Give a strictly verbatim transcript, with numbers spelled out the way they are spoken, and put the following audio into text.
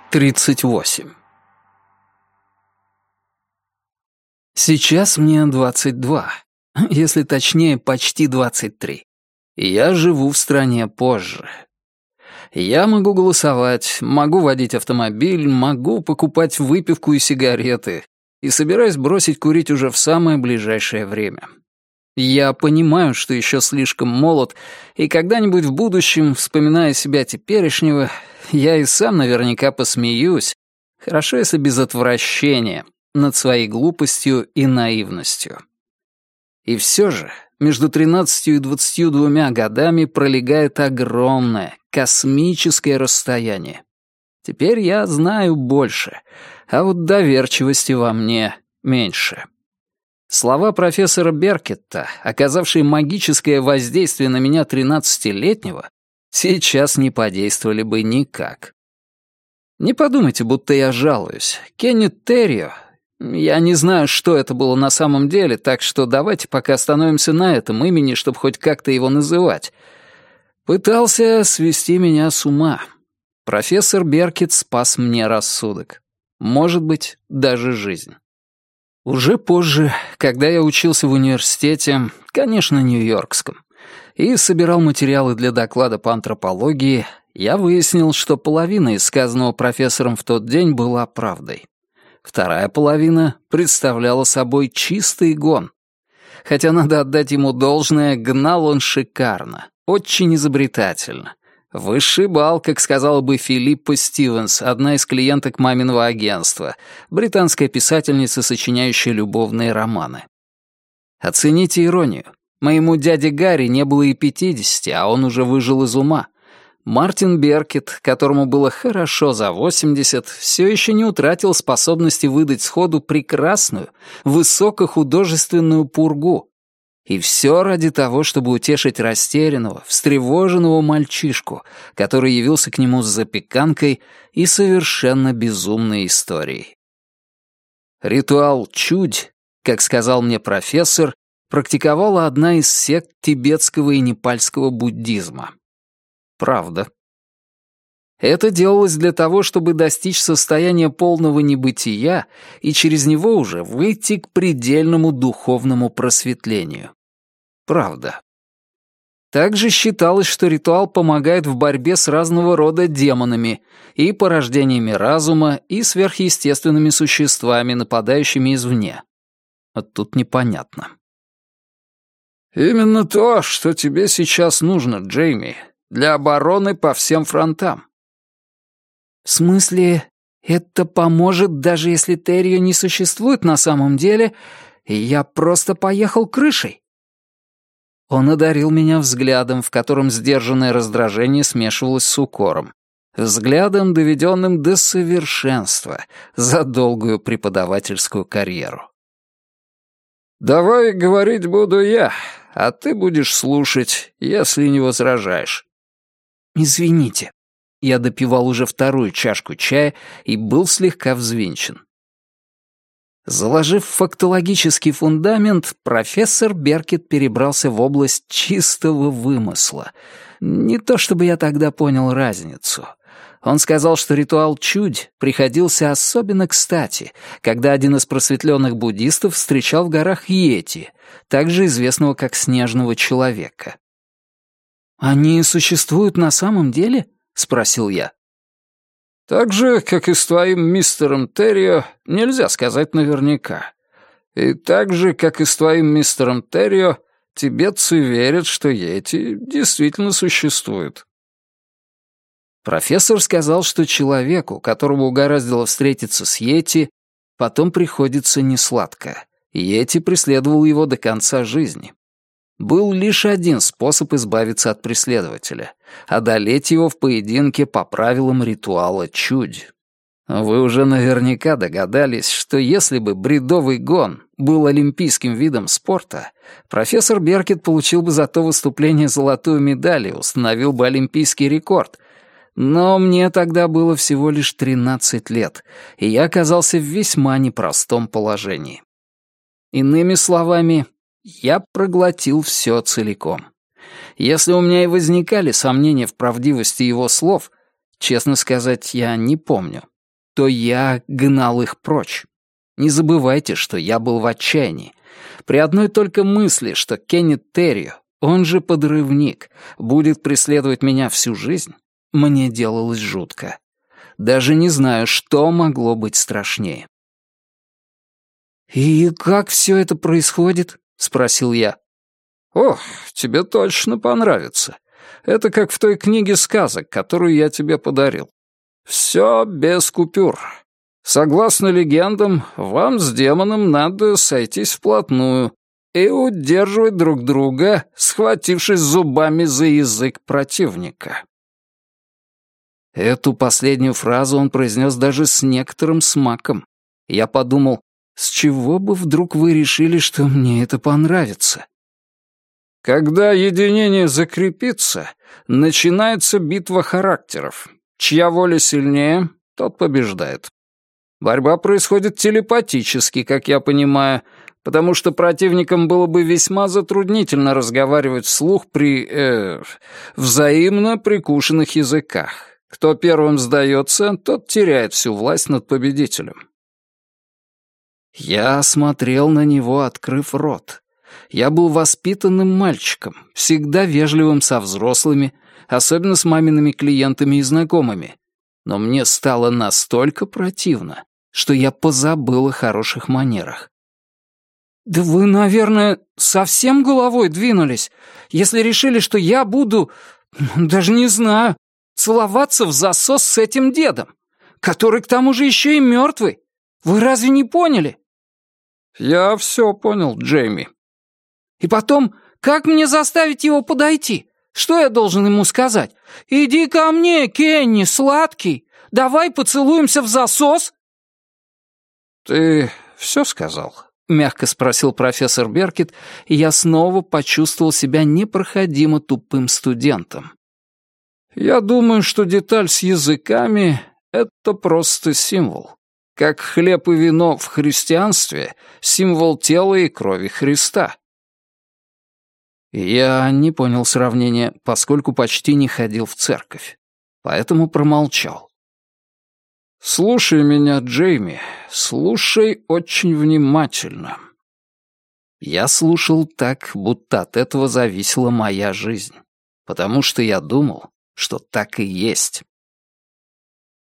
тридцать восемь. Сейчас мне двадцать два, если точнее, почти двадцать три. И я живу в стране позже. Я могу голосовать, могу водить автомобиль, могу покупать выпивку и сигареты, и собираюсь бросить курить уже в самое ближайшее время. Я понимаю, что еще слишком молод, и когда-нибудь в будущем, вспоминая себя теперешнего, я и сам наверняка посмеюсь, хорошо, если без отвращения, над своей глупостью и наивностью. И все же между тринадцатью и двадцатью двумя годами пролегает огромное, космическое расстояние. Теперь я знаю больше, а вот доверчивости во мне меньше. Слова профессора Беркетта, оказавшие магическое воздействие на меня тринадцатилетнего, сейчас не подействовали бы никак. Не подумайте, будто я жалуюсь. Кеннет Террио, я не знаю, что это было на самом деле, так что давайте пока остановимся на этом имени, чтобы хоть как-то его называть. Пытался свести меня с ума. Профессор Беркетт спас мне рассудок. Может быть, даже жизнь. Уже позже, когда я учился в университете, конечно, нью-йоркском, и собирал материалы для доклада по антропологии, я выяснил, что половина из сказанного профессором в тот день была правдой. Вторая половина представляла собой чистый гон. Хотя, надо отдать ему должное, гнал он шикарно, очень изобретательно. Высший балл, как сказала бы Филиппа Стивенс, одна из клиенток маминого агентства, британская писательница, сочиняющая любовные романы. Оцените иронию. Моему дяде Гарри не было и пятидесяти, а он уже выжил из ума. Мартин Беркетт, которому было хорошо за восемьдесят, все еще не утратил способности выдать сходу прекрасную, высокохудожественную пургу. И все ради того, чтобы утешить растерянного, встревоженного мальчишку, который явился к нему с запеканкой и совершенно безумной историей. Ритуал чудь, как сказал мне профессор, практиковала одна из сект тибетского и непальского буддизма. Правда. Это делалось для того, чтобы достичь состояния полного небытия и через него уже выйти к предельному духовному просветлению. Правда. Также считалось, что ритуал помогает в борьбе с разного рода демонами и порождениями разума, и сверхъестественными существами, нападающими извне. А тут непонятно. «Именно то, что тебе сейчас нужно, Джейми, для обороны по всем фронтам». «В смысле, это поможет, даже если Террио не существует на самом деле, и я просто поехал крышей?» Он одарил меня взглядом, в котором сдержанное раздражение смешивалось с укором. Взглядом, доведенным до совершенства за долгую преподавательскую карьеру. «Давай говорить буду я, а ты будешь слушать, если не возражаешь». «Извините». Я допивал уже вторую чашку чая и был слегка взвинчен. Заложив фактологический фундамент, профессор Беркетт перебрался в область чистого вымысла. Не то чтобы я тогда понял разницу. Он сказал, что ритуал чудь приходился особенно кстати, когда один из просветленных буддистов встречал в горах Йети, также известного как Снежного человека. «Они существуют на самом деле?» — спросил я. «Так же, как и с твоим мистером Террио, нельзя сказать наверняка. И так же, как и с твоим мистером Террио, тибетцы верят, что йети действительно существуют». Профессор сказал, что человеку, которому угораздило встретиться с йети, потом приходится несладко. Йети преследовал его до конца жизни. Был лишь один способ избавиться от преследователя — одолеть его в поединке по правилам ритуала чудь. Вы уже наверняка догадались, что если бы бредовый гон был олимпийским видом спорта, профессор Беркетт получил бы за то выступление золотую медаль и установил бы олимпийский рекорд. Но мне тогда было всего лишь тринадцать лет, и я оказался в весьма непростом положении. Иными словами, я проглотил все целиком. Если у меня и возникали сомнения в правдивости его слов, честно сказать, я не помню. то я гнал их прочь. Не забывайте, что я был в отчаянии. При одной только мысли, что Кеннет Террио, он же подрывник, будет преследовать меня всю жизнь, мне делалось жутко. Даже не знаю, что могло быть страшнее. «И как все это происходит?» — спросил я. «Ох, тебе точно понравится. Это как в той книге сказок, которую я тебе подарил. Все без купюр. Согласно легендам, вам с демоном надо сойтись вплотную и удерживать друг друга, схватившись зубами за язык противника». Эту последнюю фразу он произнес даже с некоторым смаком. Я подумал, с чего бы вдруг вы решили, что мне это понравится? Когда единение закрепится, начинается битва характеров. Чья воля сильнее, тот побеждает. Борьба происходит телепатически, как я понимаю, потому что противникам было бы весьма затруднительно разговаривать вслух при, э, взаимно прикушенных языках. Кто первым сдается, тот теряет всю власть над победителем. Я смотрел на него, открыв рот. Я был воспитанным мальчиком, всегда вежливым со взрослыми, особенно с мамиными клиентами и знакомыми. Но мне стало настолько противно, что я позабыл о хороших манерах. «Да вы, наверное, совсем головой двинулись, если решили, что я буду, даже не знаю, целоваться в засос с этим дедом, который к тому же еще и мертвый. Вы разве не поняли?» «Я все понял, Джейми». «И потом, как мне заставить его подойти? Что я должен ему сказать? Иди ко мне, Кенни, сладкий, давай поцелуемся в засос?» «Ты все сказал?» — мягко спросил профессор Беркет, и я снова почувствовал себя непроходимо тупым студентом. «Я думаю, что деталь с языками — это просто символ. Как хлеб и вино в христианстве — символ тела и крови Христа». Я не понял сравнения, поскольку почти не ходил в церковь, поэтому промолчал. «Слушай меня, Джейми, слушай очень внимательно». Я слушал так, будто от этого зависела моя жизнь, потому что я думал, что так и есть.